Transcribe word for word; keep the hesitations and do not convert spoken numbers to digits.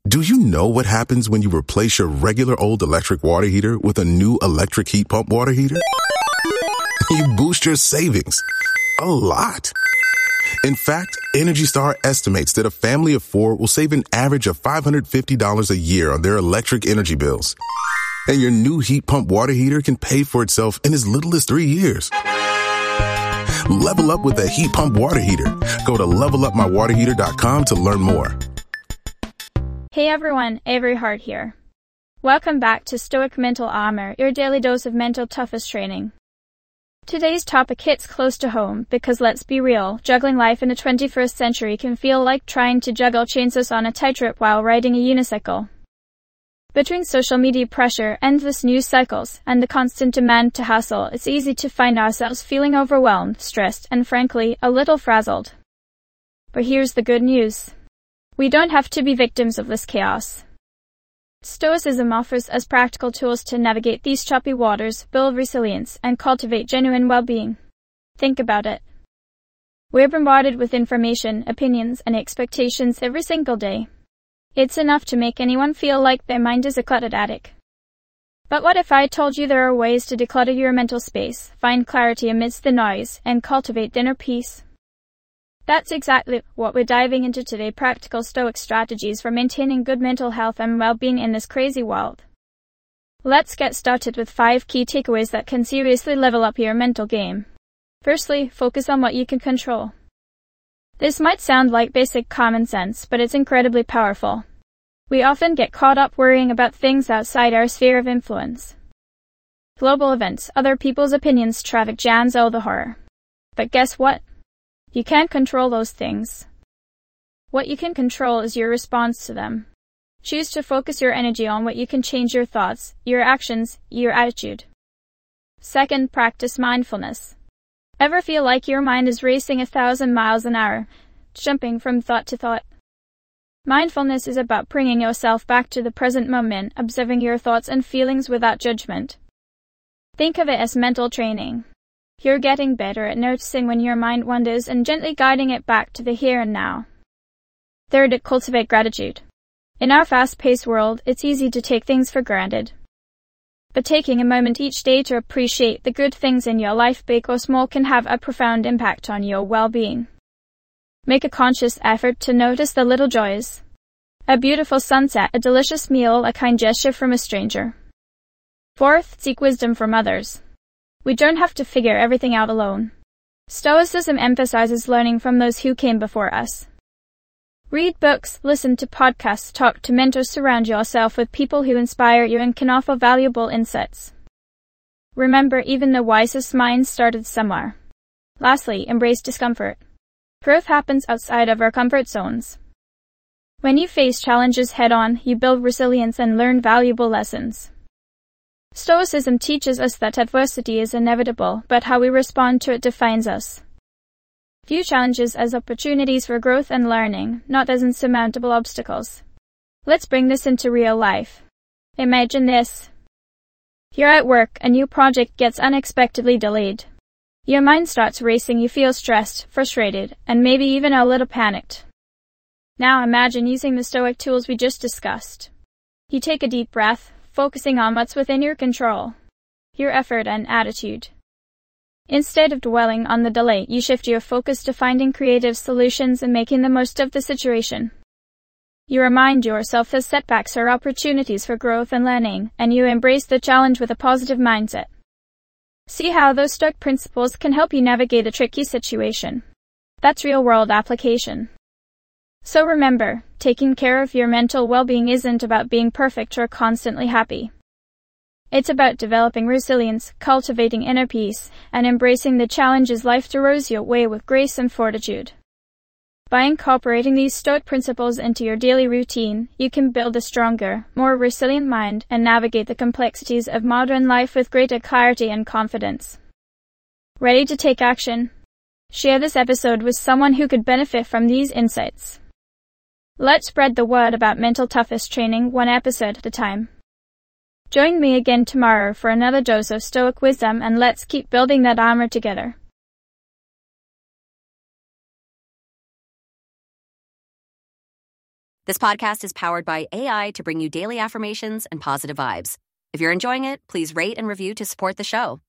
Do you know what happens when you replace your regular old electric water heater with a new electric heat pump water heater? You boost your savings a lot. In fact, Energy Star estimates that a family of four will save an average of five hundred fifty dollars a year on their electric energy bills. And your new heat pump water heater can pay for itself in as little as three years. Level up with a heat pump water heater. Go to level up my water heater dot com to learn more. Hey everyone, Avery Hart here. Welcome back to Stoic Mental Armor, your daily dose of mental toughest training. Today's topic hits close to home because let's be real, juggling life in the twenty-first century can feel like trying to juggle chainsaws on a tightrope while riding a unicycle. Between social media pressure, endless news cycles, and the constant demand to hustle, it's easy to find ourselves feeling overwhelmed, stressed, and frankly, a little frazzled. But here's the good news. We don't have to be victims of this chaos. Stoicism offers us practical tools to navigate these choppy waters, build resilience, and cultivate genuine well-being. Think about it. We're bombarded with information, opinions, and expectations every single day. It's enough to make anyone feel like their mind is a cluttered attic. But what if I told you there are ways to declutter your mental space, find clarity amidst the noise, and cultivate inner peace? That's exactly what we're diving into today, practical Stoic strategies for maintaining good mental health and well-being in this crazy world. Let's get started with five key takeaways that can seriously level up your mental game. Firstly, focus on what you can control. This might sound like basic common sense, but it's incredibly powerful. We often get caught up worrying about things outside our sphere of influence. Global events, other people's opinions, traffic jams, all the horror. But guess what? You can't control those things. What you can control is your response to them. Choose to focus your energy on what you can change: your thoughts, your actions, your attitude. Second, practice mindfulness. Ever feel like your mind is racing a thousand miles an hour, jumping from thought to thought? Mindfulness is about bringing yourself back to the present moment, observing your thoughts and feelings without judgment. Think of it as mental training. You're getting better at noticing when your mind wanders and gently guiding it back to the here and now. Third, cultivate gratitude. In our fast-paced world, it's easy to take things for granted. But taking a moment each day to appreciate the good things in your life, big or small, can have a profound impact on your well-being. Make a conscious effort to notice the little joys. A beautiful sunset, a delicious meal, a kind gesture from a stranger. Fourth, seek wisdom from others. We don't have to figure everything out alone. Stoicism emphasizes learning from those who came before us. Read books, listen to podcasts, talk to mentors, surround yourself with people who inspire you and can offer valuable insights. Remember, even the wisest minds started somewhere. Lastly, embrace discomfort. Growth happens outside of our comfort zones. When you face challenges head-on, you build resilience and learn valuable lessons. Stoicism teaches us that adversity is inevitable, but how we respond to it defines us. View challenges as opportunities for growth and learning, not as insurmountable obstacles. Let's bring this into real life. Imagine this. You're at work, a new project gets unexpectedly delayed. Your mind starts racing, you feel stressed, frustrated, and maybe even a little panicked. Now imagine using the Stoic tools we just discussed. You take a deep breath, focusing on what's within your control, your effort and attitude. Instead of dwelling on the delay, you shift your focus to finding creative solutions and making the most of the situation. You remind yourself that setbacks are opportunities for growth and learning, and you embrace the challenge with a positive mindset. See how those Stoic principles can help you navigate a tricky situation. That's real-world application. So remember, taking care of your mental well-being isn't about being perfect or constantly happy. It's about developing resilience, cultivating inner peace, and embracing the challenges life throws your way with grace and fortitude. By incorporating these Stoic principles into your daily routine, you can build a stronger, more resilient mind and navigate the complexities of modern life with greater clarity and confidence. Ready to take action? Share this episode with someone who could benefit from these insights. Let's spread the word about mental toughest training one episode at a time. Join me again tomorrow for another dose of Stoic wisdom, and let's keep building that armor together. This podcast is powered by A I to bring you daily affirmations and positive vibes. If you're enjoying it, please rate and review to support the show.